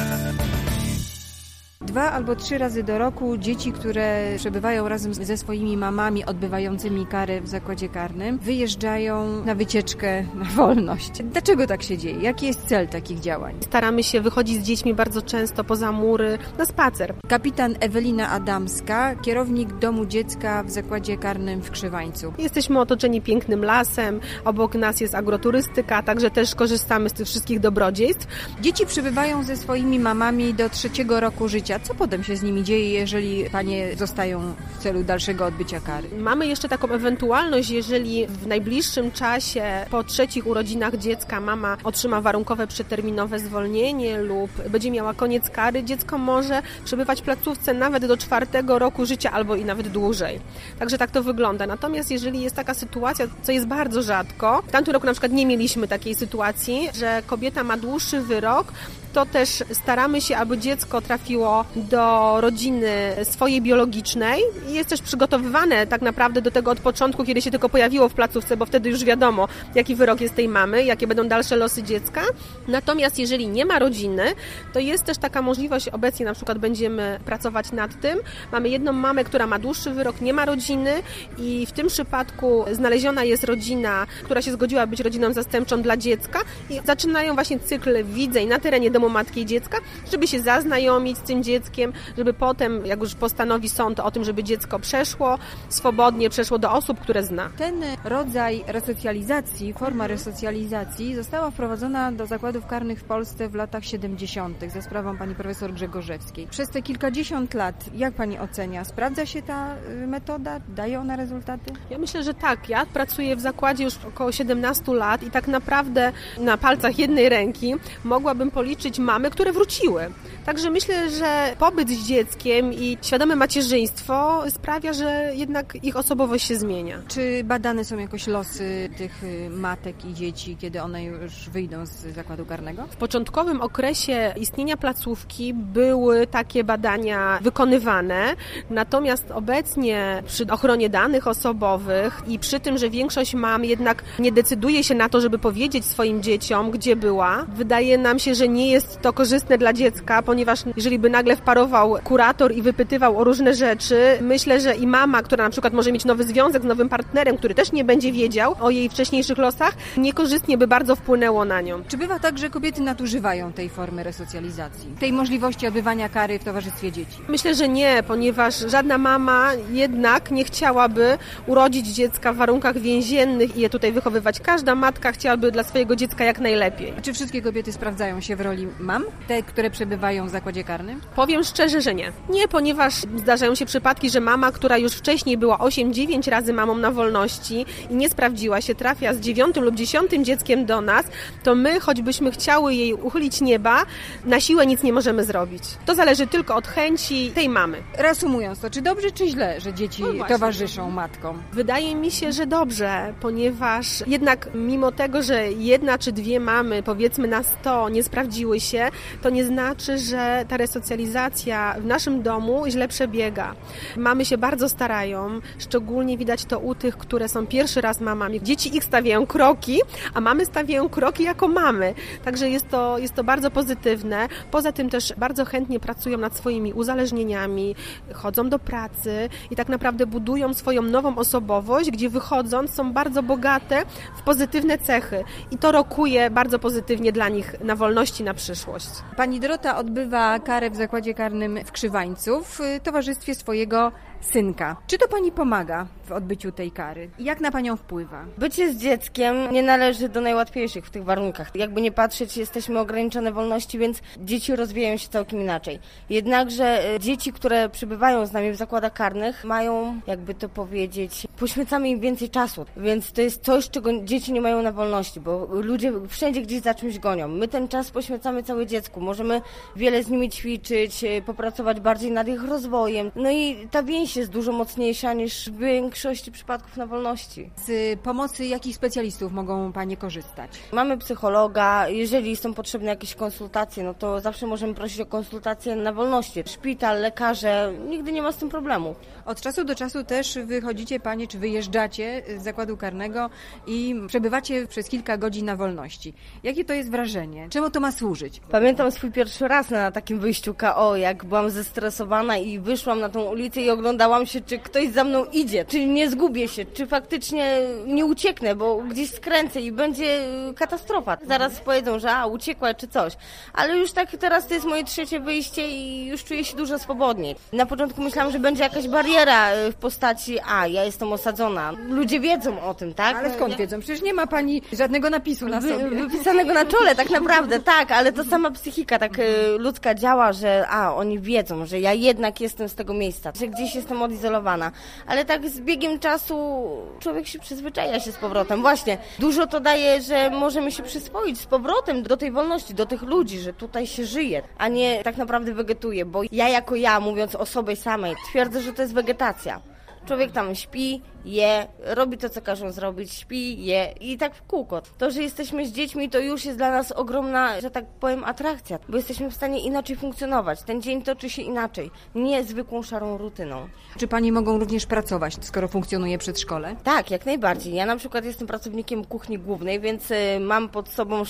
2 albo 3 razy do roku dzieci, które przebywają razem ze swoimi mamami odbywającymi karę w zakładzie karnym, wyjeżdżają na wycieczkę na wolność. Dlaczego tak się dzieje? Jaki jest cel takich działań? Staramy się wychodzić z dziećmi bardzo często poza mury na spacer. Kapitan Ewelina Adamska, kierownik Domu Dziecka w zakładzie karnym w Krzywańcu. Jesteśmy otoczeni pięknym lasem, obok nas jest agroturystyka, także też korzystamy z tych wszystkich dobrodziejstw. Dzieci przebywają ze swoimi mamami do 3. roku życia. Co potem się z nimi dzieje, jeżeli panie zostają w celu dalszego odbycia kary? Mamy jeszcze taką ewentualność, jeżeli w najbliższym czasie po 3 urodzinach dziecka mama otrzyma warunkowe przeterminowe zwolnienie lub będzie miała koniec kary, dziecko może przebywać w placówce nawet do 4. roku życia albo i nawet dłużej. Także tak to wygląda. Natomiast jeżeli jest taka sytuacja, co jest bardzo rzadko, w tamtym roku na przykład nie mieliśmy takiej sytuacji, że kobieta ma dłuższy wyrok, to też staramy się, aby dziecko trafiło do rodziny swojej biologicznej i jest też przygotowywane tak naprawdę do tego od początku, kiedy się tylko pojawiło w placówce, bo wtedy już wiadomo, jaki wyrok jest tej mamy, jakie będą dalsze losy dziecka. Natomiast jeżeli nie ma rodziny, to jest też taka możliwość, obecnie na przykład będziemy pracować nad tym. Mamy jedną mamę, która ma dłuższy wyrok, nie ma rodziny i w tym przypadku znaleziona jest rodzina, która się zgodziła być rodziną zastępczą dla dziecka i zaczynają właśnie cykl widzeń na terenie domu matki i dziecka, żeby się zaznajomić z tym dzieckiem, żeby potem, jak już postanowi sąd o tym, żeby dziecko swobodnie przeszło do osób, które zna. Ten rodzaj resocjalizacji, forma resocjalizacji została wprowadzona do zakładów karnych w Polsce w latach 70. za sprawą pani profesor Grzegorzewskiej. Przez te kilkadziesiąt lat, jak pani ocenia, sprawdza się ta metoda? Daje ona rezultaty? Ja myślę, że tak. Ja pracuję w zakładzie już około 17 lat i tak naprawdę na palcach jednej ręki mogłabym policzyć mamy, które wróciły. Także myślę, że pobyt z dzieckiem i świadome macierzyństwo sprawia, że jednak ich osobowość się zmienia. Czy badane są jakoś losy tych matek i dzieci, kiedy one już wyjdą z zakładu karnego? W początkowym okresie istnienia placówki były takie badania wykonywane, natomiast obecnie przy ochronie danych osobowych i przy tym, że większość mam jednak nie decyduje się na to, żeby powiedzieć swoim dzieciom, gdzie była, wydaje nam się, że nie jest to korzystne dla dziecka, ponieważ jeżeli by nagle wparował kurator i wypytywał o różne rzeczy, myślę, że i mama, która na przykład może mieć nowy związek z nowym partnerem, który też nie będzie wiedział o jej wcześniejszych losach, niekorzystnie by bardzo wpłynęło na nią. Czy bywa tak, że kobiety nadużywają tej formy resocjalizacji, tej możliwości odbywania kary w towarzystwie dzieci? Myślę, że nie, ponieważ żadna mama jednak nie chciałaby urodzić dziecka w warunkach więziennych i je tutaj wychowywać. Każda matka chciałaby dla swojego dziecka jak najlepiej. A czy wszystkie kobiety sprawdzają się w roli mam? Te, które przebywają w zakładzie karnym? Powiem szczerze, że nie. Nie, ponieważ zdarzają się przypadki, że mama, która już wcześniej była 8-9 razy mamą na wolności i nie sprawdziła się, trafia z 9. lub 10. dzieckiem do nas, to my, choćbyśmy chciały jej uchylić nieba, na siłę nic nie możemy zrobić. To zależy tylko od chęci tej mamy. Reasumując to, czy dobrze, czy źle, że dzieci towarzyszą matkom? Wydaje mi się, że dobrze, ponieważ jednak mimo tego, że 1 czy 2 mamy, powiedzmy na 100, nie sprawdziły się, to nie znaczy, że ta resocjalizacja w naszym domu źle przebiega. Mamy się bardzo starają, szczególnie widać to u tych, które są pierwszy raz mamami. Dzieci ich stawiają kroki, a mamy stawiają kroki jako mamy. Także jest to bardzo pozytywne. Poza tym też bardzo chętnie pracują nad swoimi uzależnieniami, chodzą do pracy i tak naprawdę budują swoją nową osobowość, gdzie wychodząc są bardzo bogate w pozytywne cechy. I to rokuje bardzo pozytywnie dla nich na wolności na przyszłość. Pani Dorota odbywa karę w zakładzie karnym w Krzywańcu w towarzystwie swojego synka. Czy to pani pomaga w odbyciu tej kary? Jak na panią wpływa? Bycie z dzieckiem nie należy do najłatwiejszych w tych warunkach. Jakby nie patrzeć, jesteśmy ograniczone wolności, więc dzieci rozwijają się całkiem inaczej. Jednakże dzieci, które przybywają z nami w zakładach karnych, mają, jakby to powiedzieć, poświęcamy im więcej czasu. Więc to jest coś, czego dzieci nie mają na wolności, bo ludzie wszędzie gdzieś za czymś gonią. My ten czas poświęcamy całe dziecku. Możemy wiele z nimi ćwiczyć, popracować bardziej nad ich rozwojem. No i ta więź jest dużo mocniejsza niż w większości przypadków na wolności. Z pomocy jakich specjalistów mogą panie korzystać? Mamy psychologa, jeżeli są potrzebne jakieś konsultacje, no to zawsze możemy prosić o konsultacje na wolności. Szpital, lekarze, nigdy nie ma z tym problemu. Od czasu do czasu też wychodzicie panie, czy wyjeżdżacie z zakładu karnego i przebywacie przez kilka godzin na wolności. Jakie to jest wrażenie? Czemu to ma służyć? Pamiętam swój pierwszy raz na takim wyjściu KO, jak byłam zestresowana i wyszłam na tą ulicę i oglądałam się, czy ktoś za mną idzie, czy nie zgubię się, czy faktycznie nie ucieknę, bo gdzieś skręcę i będzie katastrofa. Zaraz powiedzą, że uciekła czy coś. Ale już tak teraz to jest moje trzecie wyjście i już czuję się dużo swobodniej. Na początku myślałam, że będzie jakaś bariera w postaci, ja jestem osadzona. Ludzie wiedzą o tym, tak? Ale skąd wiedzą? Przecież nie ma pani żadnego napisu na sobie. Wypisanego na czole tak naprawdę, tak, ale to sama psychika tak ludzka działa, że oni wiedzą, że ja jednak jestem z tego miejsca, że gdzieś jestem odizolowana. Ale tak z biegiem czasu człowiek się przyzwyczaja się z powrotem. Właśnie, dużo to daje, że możemy się przyswoić z powrotem do tej wolności, do tych ludzi, że tutaj się żyje, a nie tak naprawdę wegetuje, bo ja jako ja, mówiąc o sobie samej, twierdzę, że to jest wegetacja. Człowiek tam śpi, je, robi to, co każą zrobić, śpi, je i tak w kółko. To, że jesteśmy z dziećmi, to już jest dla nas ogromna, że tak powiem, atrakcja, bo jesteśmy w stanie inaczej funkcjonować. Ten dzień toczy się inaczej, nie zwykłą szarą rutyną. Czy panie mogą również pracować, skoro funkcjonuje przedszkole? Tak, jak najbardziej. Ja na przykład jestem pracownikiem kuchni głównej, więc mam pod sobą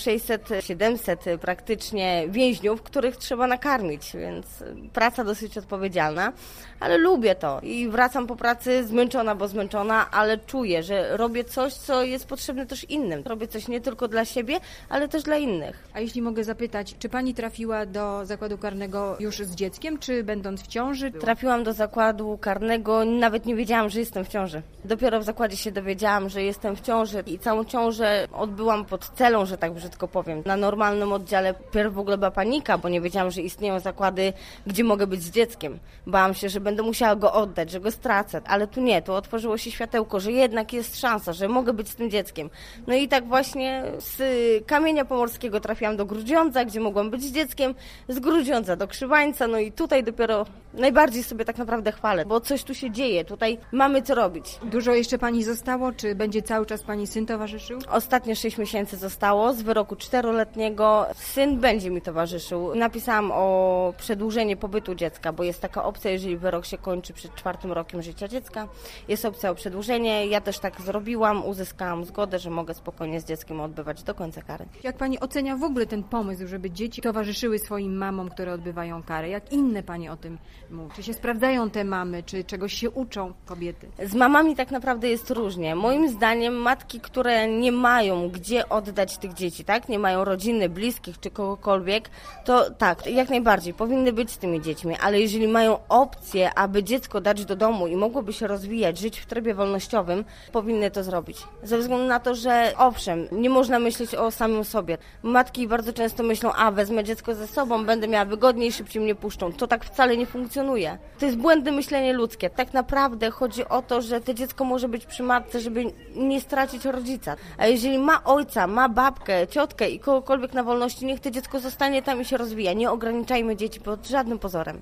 600-700 praktycznie więźniów, których trzeba nakarmić, więc praca dosyć odpowiedzialna, ale lubię to i wracam po pracy zmęczona, bo zmęczona, ale czuję, że robię coś, co jest potrzebne też innym. Robię coś nie tylko dla siebie, ale też dla innych. A jeśli mogę zapytać, czy pani trafiła do zakładu karnego już z dzieckiem, czy będąc w ciąży? Trafiłam do zakładu karnego, nawet nie wiedziałam, że jestem w ciąży. Dopiero w zakładzie się dowiedziałam, że jestem w ciąży i całą ciążę odbyłam pod celą, że tak brzydko powiem. Na normalnym oddziale pierw w ogóle była panika, bo nie wiedziałam, że istnieją zakłady, gdzie mogę być z dzieckiem. Bałam się, że będę musiała go oddać, że go stracę, ale tu nie, tu otworzyło się światełko, że jednak jest szansa, że mogę być z tym dzieckiem. No i tak właśnie z Kamienia Pomorskiego trafiłam do Grudziądza, gdzie mogłam być z dzieckiem, z Grudziądza do Krzywańca, no i tutaj dopiero najbardziej sobie tak naprawdę chwalę, bo coś tu się dzieje, tutaj mamy co robić. Dużo jeszcze pani zostało, czy będzie cały czas pani syn towarzyszył? Ostatnie 6 miesięcy zostało, z wyroku 4-letniego syn będzie mi towarzyszył. Napisałam o przedłużenie pobytu dziecka, bo jest taka opcja, jeżeli wyrok się kończy przed 4. rokiem życia dziecka, jest opcja o przedłużenie. Ja też tak zrobiłam, uzyskałam zgodę, że mogę spokojnie z dzieckiem odbywać do końca kary. Jak pani ocenia w ogóle ten pomysł, żeby dzieci towarzyszyły swoim mamom, które odbywają karę? Jak inne pani o tym mówią? Czy się sprawdzają te mamy, czy czegoś się uczą kobiety? Z mamami tak naprawdę jest różnie. Moim zdaniem matki, które nie mają gdzie oddać tych dzieci, tak? Nie mają rodziny, bliskich czy kogokolwiek, to tak, jak najbardziej powinny być z tymi dziećmi, ale jeżeli mają opcję, aby dziecko dać do domu i mogłoby się rozwijać, żyć w trybie wolnościowym, powinny to zrobić. Ze względu na to, że owszem, nie można myśleć o samym sobie. Matki bardzo często myślą, wezmę dziecko ze sobą, będę miała wygodniej, szybciej mnie puszczą. To tak wcale nie funkcjonuje. To jest błędne myślenie ludzkie. Tak naprawdę chodzi o to, że to dziecko może być przy matce, żeby nie stracić rodzica. A jeżeli ma ojca, ma babkę, ciotkę i kogokolwiek na wolności, niech to dziecko zostanie tam i się rozwija. Nie ograniczajmy dzieci pod żadnym pozorem.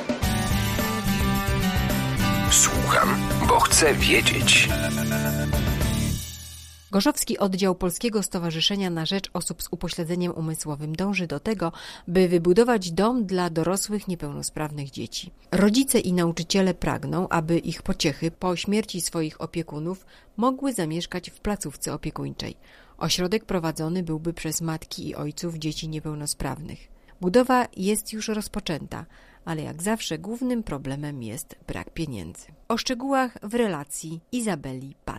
Słucham, bo chcę wiedzieć. Gorzowski Oddział Polskiego Stowarzyszenia na Rzecz Osób z Upośledzeniem Umysłowym dąży do tego, by wybudować dom dla dorosłych niepełnosprawnych dzieci. Rodzice i nauczyciele pragną, aby ich pociechy po śmierci swoich opiekunów mogły zamieszkać w placówce opiekuńczej. Ośrodek prowadzony byłby przez matki i ojców dzieci niepełnosprawnych. Budowa jest już rozpoczęta, ale jak zawsze głównym problemem jest brak pieniędzy. O szczegółach w relacji Izabeli Patek.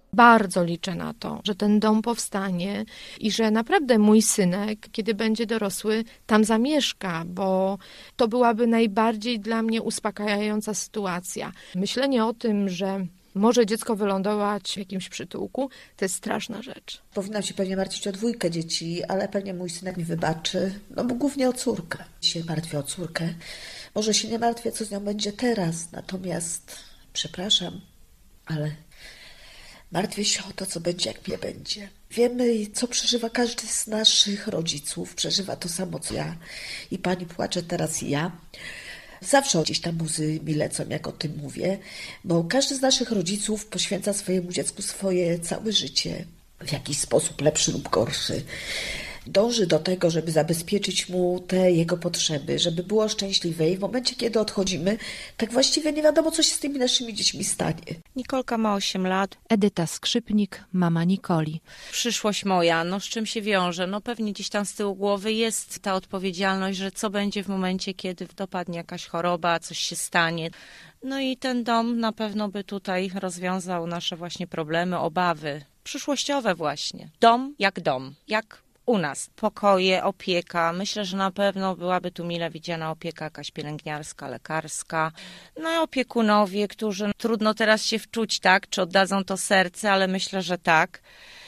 Bardzo liczę na to, że ten dom powstanie i że naprawdę mój synek, kiedy będzie dorosły, tam zamieszka, bo to byłaby najbardziej dla mnie uspokajająca sytuacja. Myślenie o tym, że może dziecko wylądować w jakimś przytułku, to jest straszna rzecz. Powinnam się pewnie martwić o 2 dzieci, ale pewnie mój synek mi wybaczy, bo głównie o córkę. Się martwię o córkę. Może się nie martwię, co z nią będzie teraz, natomiast przepraszam, ale martwię się o to, co będzie, jak mnie będzie. Wiemy, co przeżywa każdy z naszych rodziców. Przeżywa to samo, co ja. I pani płacze teraz i ja. Zawsze gdzieś tam łzy mi lecą, jak o tym mówię, bo każdy z naszych rodziców poświęca swojemu dziecku swoje całe życie. W jakiś sposób lepszy lub gorszy. Dąży do tego, żeby zabezpieczyć mu te jego potrzeby, żeby było szczęśliwe i w momencie, kiedy odchodzimy, tak właściwie nie wiadomo, co się z tymi naszymi dziećmi stanie. Nikolka ma 8 lat. Edyta Skrzypnik, mama Nikoli. Przyszłość moja, z czym się wiąże? Pewnie gdzieś tam z tyłu głowy jest ta odpowiedzialność, że co będzie w momencie, kiedy dopadnie jakaś choroba, coś się stanie. I ten dom na pewno by tutaj rozwiązał nasze właśnie problemy, obawy przyszłościowe właśnie. Dom, jak u nas. Pokoje, opieka. Myślę, że na pewno byłaby tu mile widziana opieka jakaś pielęgniarska, lekarska. I opiekunowie, którzy trudno teraz się wczuć, tak, czy oddadzą to serce, ale myślę, że tak.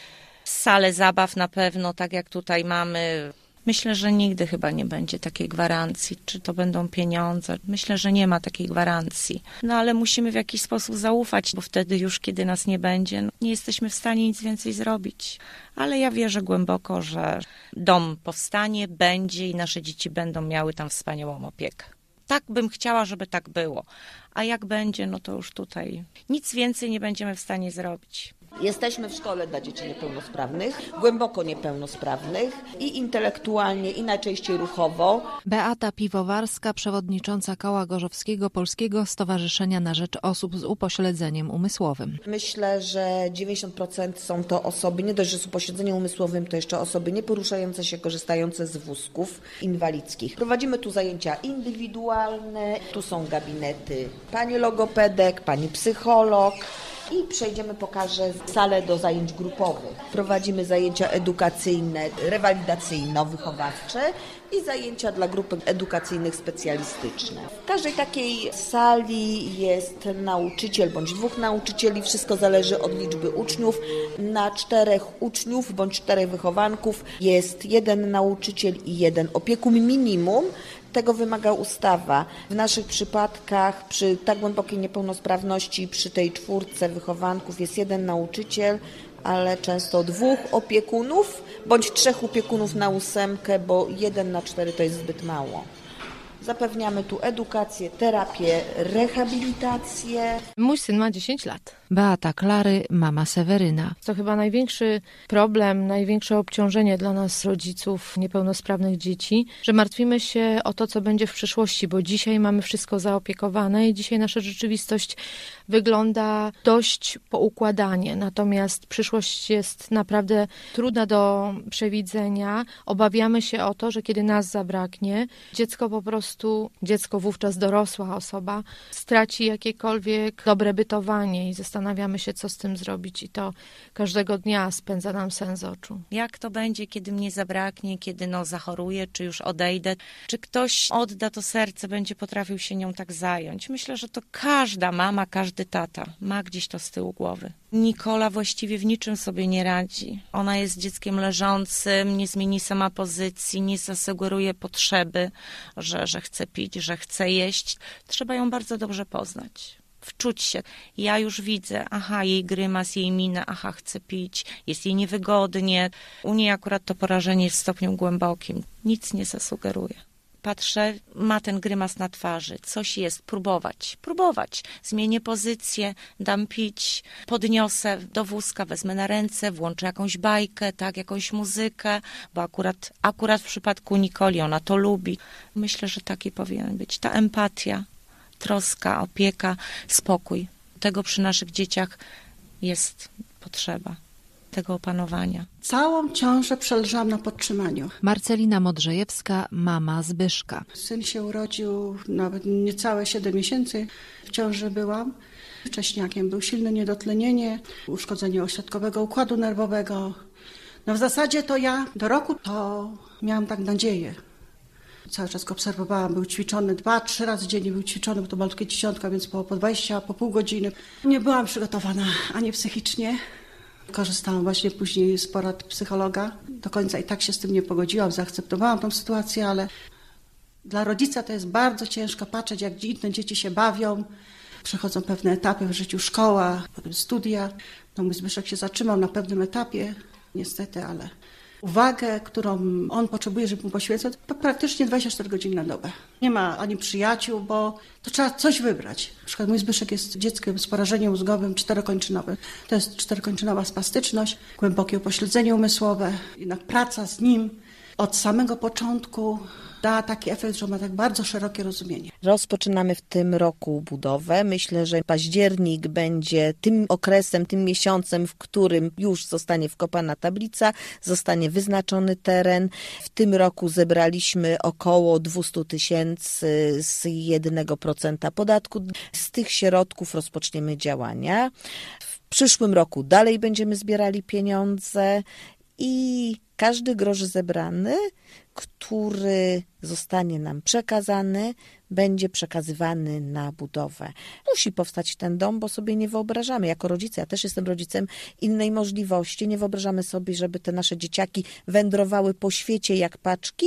Sale zabaw na pewno, tak jak tutaj mamy. Myślę, że nigdy chyba nie będzie takiej gwarancji, czy to będą pieniądze. Myślę, że nie ma takiej gwarancji. Ale musimy w jakiś sposób zaufać, bo wtedy już, kiedy nas nie będzie, nie jesteśmy w stanie nic więcej zrobić. Ale ja wierzę głęboko, że dom powstanie, będzie i nasze dzieci będą miały tam wspaniałą opiekę. Tak bym chciała, żeby tak było. A jak będzie, to już tutaj nic więcej nie będziemy w stanie zrobić. Jesteśmy w szkole dla dzieci niepełnosprawnych, głęboko niepełnosprawnych i intelektualnie, i najczęściej ruchowo. Beata Piwowarska, przewodnicząca Koła Gorzowskiego Polskiego Stowarzyszenia na Rzecz Osób z Upośledzeniem Umysłowym. Myślę, że 90% są to osoby, nie dość, że z upośledzeniem umysłowym, to jeszcze osoby nieporuszające się, korzystające z wózków inwalidzkich. Prowadzimy tu zajęcia indywidualne, tu są gabinety pani logopedek, pani psycholog. I przejdziemy, pokażę salę do zajęć grupowych. Prowadzimy zajęcia edukacyjne, rewalidacyjno-wychowawcze i zajęcia dla grup edukacyjnych specjalistyczne. W każdej takiej sali jest nauczyciel bądź 2 nauczycieli. Wszystko zależy od liczby uczniów. Na 4 uczniów bądź 4 wychowanków jest 1 nauczyciel i 1 opiekun minimum. Tego wymaga ustawa. W naszych przypadkach przy tak głębokiej niepełnosprawności, przy tej 4 wychowanków jest 1 nauczyciel, ale często 2 opiekunów, bądź 3 opiekunów na 8, bo 1 na 4 to jest zbyt mało. Zapewniamy tu edukację, terapię, rehabilitację. Mój syn ma 10 lat. Beata Klary, mama Seweryna. To chyba największy problem, największe obciążenie dla nas, rodziców niepełnosprawnych dzieci, że martwimy się o to, co będzie w przyszłości, bo dzisiaj mamy wszystko zaopiekowane i dzisiaj nasza rzeczywistość wygląda dość poukładanie. Natomiast przyszłość jest naprawdę trudna do przewidzenia. Obawiamy się o to, że kiedy nas zabraknie, dziecko wówczas dorosła osoba, straci jakiekolwiek dobre bytowanie i zastanawiamy się, co z tym zrobić i to każdego dnia spędza nam sen z oczu. Jak to będzie, kiedy mnie zabraknie, kiedy zachoruję, czy już odejdę, czy ktoś odda to serce, będzie potrafił się nią tak zająć. Myślę, że to każda mama, każdy tata ma gdzieś to z tyłu głowy. Nikola właściwie w niczym sobie nie radzi. Ona jest dzieckiem leżącym, nie zmieni sama pozycji, nie zasugeruje potrzeby, że chce pić, że chce jeść. Trzeba ją bardzo dobrze poznać. Wczuć się. Ja już widzę, jej grymas, jej mina, chce pić, jest jej niewygodnie. U niej akurat to porażenie jest w stopniu głębokim. Nic nie zasugeruje. Patrzę, ma ten grymas na twarzy, coś jest, próbować. Zmienię pozycję, dam pić, podniosę do wózka, wezmę na ręce, włączę jakąś bajkę, jakąś muzykę, bo akurat w przypadku Nikoli ona to lubi. Myślę, że taki powinien być ta empatia, troska, opieka, spokój. Tego przy naszych dzieciach jest potrzeba. tego opanowania. Całą ciążę przeleżałam na podtrzymaniu. Marcelina Modrzejewska, mama Zbyszka. Syn się urodził nawet niecałe 7 miesięcy. W ciąży byłam. Wcześniakiem był silne niedotlenienie, uszkodzenie ośrodkowego układu nerwowego. No w zasadzie to ja do roku to miałam tak nadzieję. Cały czas go obserwowałam, był ćwiczony 2-3 razy dziennie, był ćwiczony, bo to malutkie dziesiątka, więc po 20, po pół godziny. Nie byłam przygotowana ani psychicznie. Korzystałam właśnie później z porad psychologa. Do końca i tak się z tym nie pogodziłam, zaakceptowałam tą sytuację, ale dla rodzica to jest bardzo ciężko patrzeć, jak inne dzieci się bawią. Przechodzą pewne etapy w życiu, szkoła, potem studia. No mój Zbyszek się zatrzymał na pewnym etapie, niestety, ale uwagę, którą on potrzebuje, żeby mu poświęcać, to praktycznie 24 godziny na dobę. Nie ma ani przyjaciół, bo to trzeba coś wybrać. Na przykład mój Zbyszek jest dzieckiem z porażeniem mózgowym czterokończynowym. To jest czterokończynowa spastyczność, głębokie upośledzenie umysłowe. Jednak praca z nim od samego początku da taki efekt, że ma tak bardzo szerokie rozumienie. Rozpoczynamy w tym roku budowę. Myślę, że październik będzie tym okresem, tym miesiącem, w którym już zostanie wkopana tablica, zostanie wyznaczony teren. W tym roku zebraliśmy około 200 000 z 1% podatku. Z tych środków rozpoczniemy działania. W przyszłym roku dalej będziemy zbierali pieniądze i każdy grosz zebrany, który zostanie nam przekazany, będzie przekazywany na budowę. Musi powstać ten dom, bo sobie nie wyobrażamy, jako rodzice, ja też jestem rodzicem, innej możliwości. Nie wyobrażamy sobie, żeby te nasze dzieciaki wędrowały po świecie jak paczki.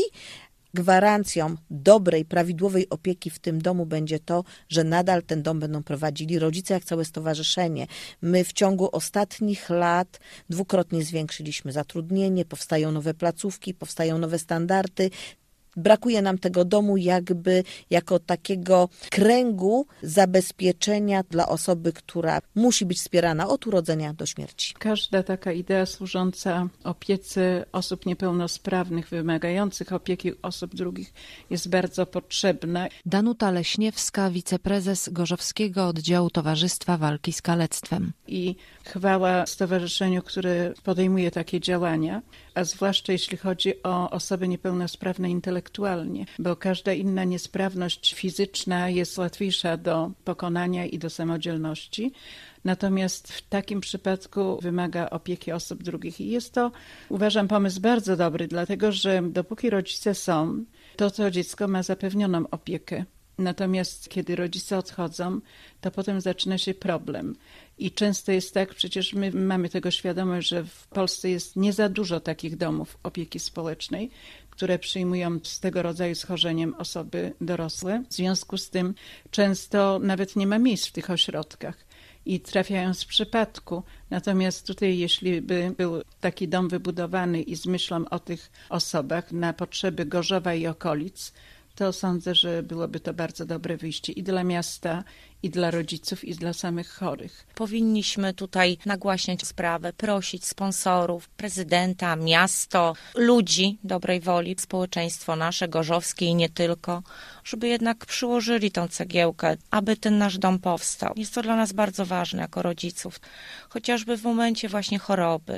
Gwarancją dobrej, prawidłowej opieki w tym domu będzie to, że nadal ten dom będą prowadzili rodzice jak całe stowarzyszenie. My w ciągu ostatnich lat dwukrotnie zwiększyliśmy zatrudnienie, powstają nowe placówki, powstają nowe standardy. Brakuje nam tego domu jakby jako takiego kręgu zabezpieczenia dla osoby, która musi być wspierana od urodzenia do śmierci. Każda taka idea służąca opiece osób niepełnosprawnych, wymagających opieki osób drugich jest bardzo potrzebna. Danuta Leśniewska, wiceprezes Gorzowskiego Oddziału Towarzystwa Walki z Kalectwem. I chwała stowarzyszeniu, które podejmuje takie działania, a zwłaszcza jeśli chodzi o osoby niepełnosprawne intelektualnie, bo każda inna niesprawność fizyczna jest łatwiejsza do pokonania i do samodzielności. Natomiast w takim przypadku wymaga opieki osób drugich. I jest to, uważam, pomysł bardzo dobry, dlatego że dopóki rodzice są, to dziecko ma zapewnioną opiekę. Natomiast kiedy rodzice odchodzą, to potem zaczyna się problem. I często jest tak, przecież my mamy tego świadomość, że w Polsce jest nie za dużo takich domów opieki społecznej, które przyjmują z tego rodzaju schorzeniem osoby dorosłe. W związku z tym często nawet nie ma miejsc w tych ośrodkach i trafiają z przypadku. Natomiast tutaj, jeśli by był taki dom wybudowany i z myślą o tych osobach na potrzeby Gorzowa i okolic, to sądzę, że byłoby to bardzo dobre wyjście i dla miasta, i dla rodziców, i dla samych chorych. Powinniśmy tutaj nagłaśniać sprawę, prosić sponsorów, prezydenta, miasto, ludzi dobrej woli, społeczeństwo nasze, gorzowskie i nie tylko, żeby jednak przyłożyli tą cegiełkę, aby ten nasz dom powstał. Jest to dla nas bardzo ważne jako rodziców, chociażby w momencie właśnie choroby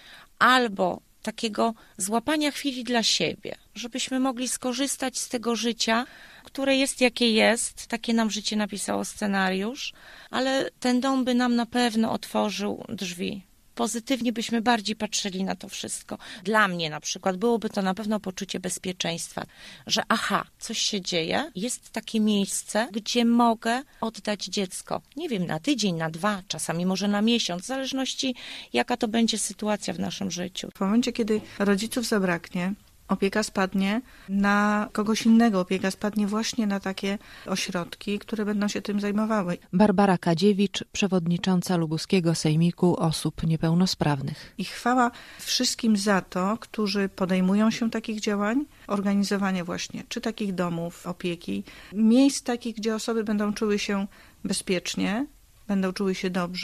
albo takiego złapania chwili dla siebie, żebyśmy mogli skorzystać z tego życia, które jest jakie jest, takie nam życie napisało scenariusz, ale ten dom by nam na pewno otworzył drzwi. Pozytywnie byśmy bardziej patrzyli na to wszystko. Dla mnie na przykład byłoby to na pewno poczucie bezpieczeństwa, że coś się dzieje, jest takie miejsce, gdzie mogę oddać dziecko. Nie wiem, na tydzień, na 2, czasami może na miesiąc, w zależności jaka to będzie sytuacja w naszym życiu. W momencie, kiedy rodziców zabraknie, opieka spadnie na kogoś innego, opieka spadnie właśnie na takie ośrodki, które będą się tym zajmowały. Barbara Kadziewicz, przewodnicząca Lubuskiego Sejmiku Osób Niepełnosprawnych. I chwała wszystkim za to, którzy podejmują się takich działań, organizowania właśnie, czy takich domów opieki, miejsc takich, gdzie osoby będą czuły się bezpiecznie, będą czuły się dobrze,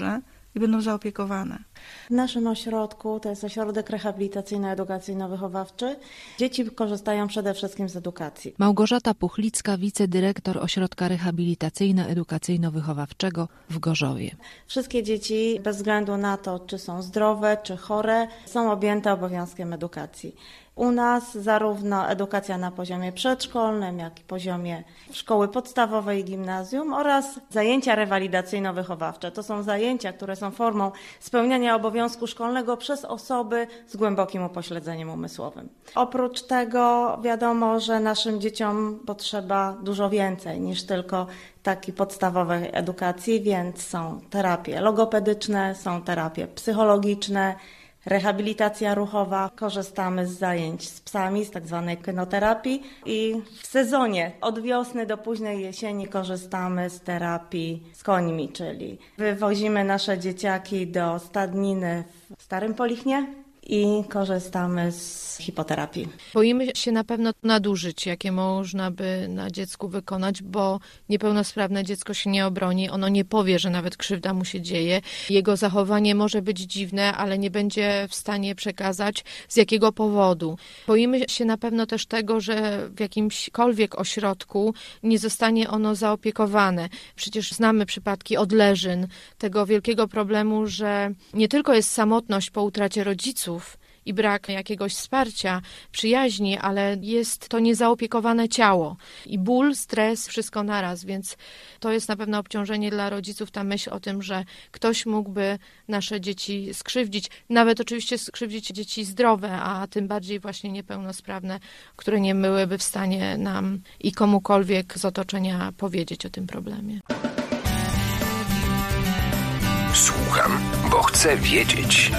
i będą zaopiekowane. W naszym ośrodku, to jest ośrodek rehabilitacyjno-edukacyjno-wychowawczy, dzieci korzystają przede wszystkim z edukacji. Małgorzata Puchlicka, wicedyrektor Ośrodka Rehabilitacyjno-Edukacyjno-Wychowawczego w Gorzowie. Wszystkie dzieci, bez względu na to, czy są zdrowe, czy chore, są objęte obowiązkiem edukacji. U nas zarówno edukacja na poziomie przedszkolnym, jak i poziomie szkoły podstawowej i gimnazjum oraz zajęcia rewalidacyjno-wychowawcze. To są zajęcia, które są formą spełniania obowiązku szkolnego przez osoby z głębokim upośledzeniem umysłowym. Oprócz tego wiadomo, że naszym dzieciom potrzeba dużo więcej niż tylko takiej podstawowej edukacji, więc są terapie logopedyczne, są terapie psychologiczne, rehabilitacja ruchowa, korzystamy z zajęć z psami, z tak zwanej kynoterapii i w sezonie od wiosny do późnej jesieni korzystamy z terapii z końmi, czyli wywozimy nasze dzieciaki do stadniny w Starym Polichnie i korzystamy z hipoterapii. Boimy się na pewno nadużyć, jakie można by na dziecku wykonać, bo niepełnosprawne dziecko się nie obroni, ono nie powie, że nawet krzywda mu się dzieje. Jego zachowanie może być dziwne, ale nie będzie w stanie przekazać, z jakiego powodu. Boimy się na pewno też tego, że w jakimśkolwiek ośrodku nie zostanie ono zaopiekowane. Przecież znamy przypadki odleżyn, tego wielkiego problemu, że nie tylko jest samotność po utracie rodziców, i brak jakiegoś wsparcia, przyjaźni, ale jest to niezaopiekowane ciało i ból, stres, wszystko naraz, więc to jest na pewno obciążenie dla rodziców, ta myśl o tym, że ktoś mógłby nasze dzieci skrzywdzić, nawet oczywiście skrzywdzić dzieci zdrowe, a tym bardziej właśnie niepełnosprawne, które nie byłyby w stanie nam i komukolwiek z otoczenia powiedzieć o tym problemie. Słucham, bo chcę wiedzieć.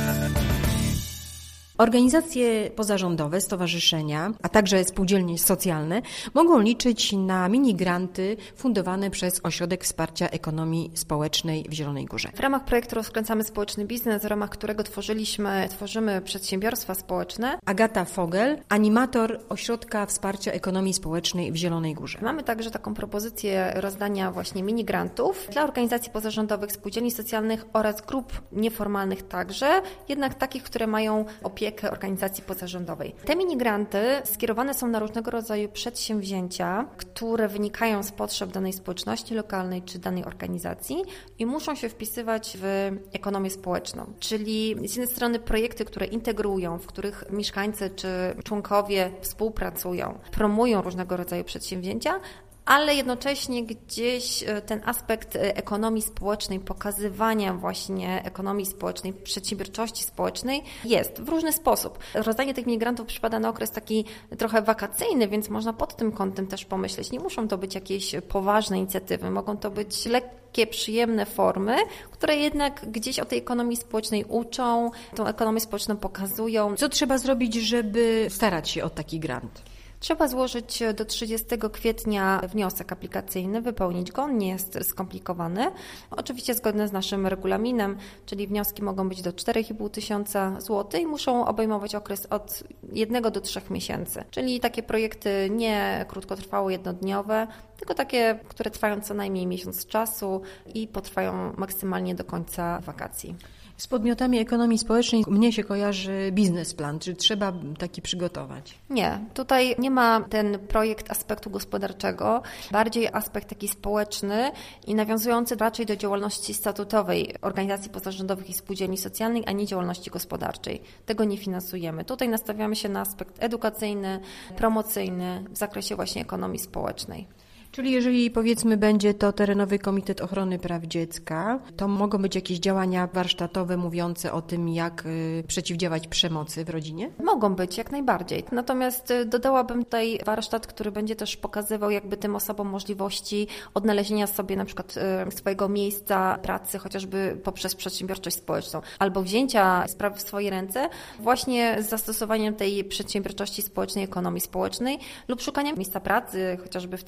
Organizacje pozarządowe, stowarzyszenia, a także spółdzielnie socjalne mogą liczyć na minigranty fundowane przez Ośrodek Wsparcia Ekonomii Społecznej w Zielonej Górze. W ramach projektu Rozkręcamy Społeczny Biznes, w ramach którego tworzymy przedsiębiorstwa społeczne. Agata Fogel, animator Ośrodka Wsparcia Ekonomii Społecznej w Zielonej Górze. Mamy także taką propozycję rozdania właśnie minigrantów dla organizacji pozarządowych, spółdzielni socjalnych oraz grup nieformalnych także, jednak takich, które mają opiekę organizacji pozarządowej. Te minigranty skierowane są na różnego rodzaju przedsięwzięcia, które wynikają z potrzeb danej społeczności lokalnej czy danej organizacji i muszą się wpisywać w ekonomię społeczną. Czyli z jednej strony projekty, które integrują, w których mieszkańcy czy członkowie współpracują, promują różnego rodzaju przedsięwzięcia, ale jednocześnie gdzieś ten aspekt ekonomii społecznej, pokazywania właśnie ekonomii społecznej, przedsiębiorczości społecznej jest w różny sposób. Rozdanie tych migrantów przypada na okres taki trochę wakacyjny, więc można pod tym kątem też pomyśleć. Nie muszą to być jakieś poważne inicjatywy, mogą to być lekkie, przyjemne formy, które jednak gdzieś o tej ekonomii społecznej uczą, tą ekonomię społeczną pokazują. Co trzeba zrobić, żeby starać się o taki grant? Trzeba złożyć do 30 kwietnia wniosek aplikacyjny, wypełnić go, on nie jest skomplikowany. Oczywiście zgodnie z naszym regulaminem, czyli wnioski mogą być do 4,5 tysiąca złotych i muszą obejmować okres od 1 do 3 miesięcy. Czyli takie projekty nie krótkotrwałe, jednodniowe, tylko takie, które trwają co najmniej miesiąc czasu i potrwają maksymalnie do końca wakacji. Z podmiotami ekonomii społecznej mnie się kojarzy biznesplan. Czy trzeba taki przygotować? Nie, tutaj nie ma ten projekt aspektu gospodarczego, bardziej aspekt taki społeczny i nawiązujący raczej do działalności statutowej organizacji pozarządowych i spółdzielni socjalnych, a nie działalności gospodarczej. Tego nie finansujemy. Tutaj nastawiamy się na aspekt edukacyjny, promocyjny w zakresie właśnie ekonomii społecznej. Czyli jeżeli powiedzmy będzie to Terenowy Komitet Ochrony Praw Dziecka, to mogą być jakieś działania warsztatowe mówiące o tym, jak przeciwdziałać przemocy w rodzinie? Mogą być, jak najbardziej. Natomiast dodałabym tutaj warsztat, który będzie też pokazywał jakby tym osobom możliwości odnalezienia sobie na przykład swojego miejsca pracy, chociażby poprzez przedsiębiorczość społeczną, albo wzięcia sprawy w swoje ręce właśnie z zastosowaniem tej przedsiębiorczości społecznej, ekonomii społecznej lub szukaniem miejsca pracy, chociażby w takich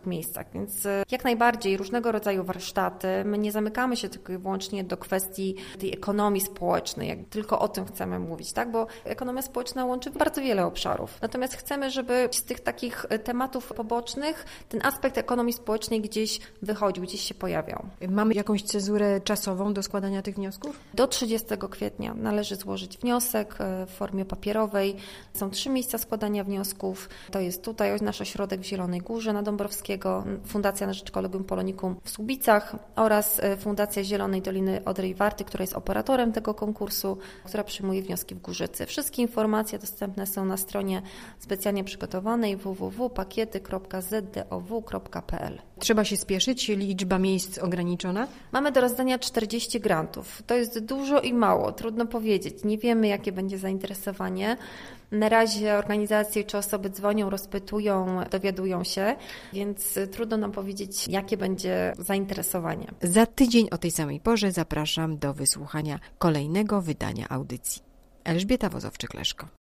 naszych miejscach, więc jak najbardziej różnego rodzaju warsztaty. My nie zamykamy się tylko i wyłącznie do kwestii tej ekonomii społecznej, jak tylko o tym chcemy mówić, tak? Bo ekonomia społeczna łączy bardzo wiele obszarów. Natomiast chcemy, żeby z tych takich tematów pobocznych ten aspekt ekonomii społecznej gdzieś wychodził, gdzieś się pojawiał. Mamy jakąś cezurę czasową do składania tych wniosków? Do 30 kwietnia należy złożyć wniosek w formie papierowej. Są 3 miejsca składania wniosków. To jest tutaj nasz ośrodek w Zielonej Górze na Dąbrowskiego, Fundacja na rzecz Collegium Polonicum w Słubicach oraz Fundacja Zielonej Doliny Odry i Warty, która jest operatorem tego konkursu, która przyjmuje wnioski w Górzycy. Wszystkie informacje dostępne są na stronie specjalnie przygotowanej www.pakiety.zdow.pl. Trzeba się spieszyć, liczba miejsc ograniczona? Mamy do rozdania 40 grantów. To jest dużo i mało, trudno powiedzieć. Nie wiemy, jakie będzie zainteresowanie. Na razie organizacje czy osoby dzwonią, rozpytują, dowiadują się, więc trudno nam powiedzieć, jakie będzie zainteresowanie. Za tydzień o tej samej porze zapraszam do wysłuchania kolejnego wydania audycji. Elżbieta Wozowczyk-Leszko.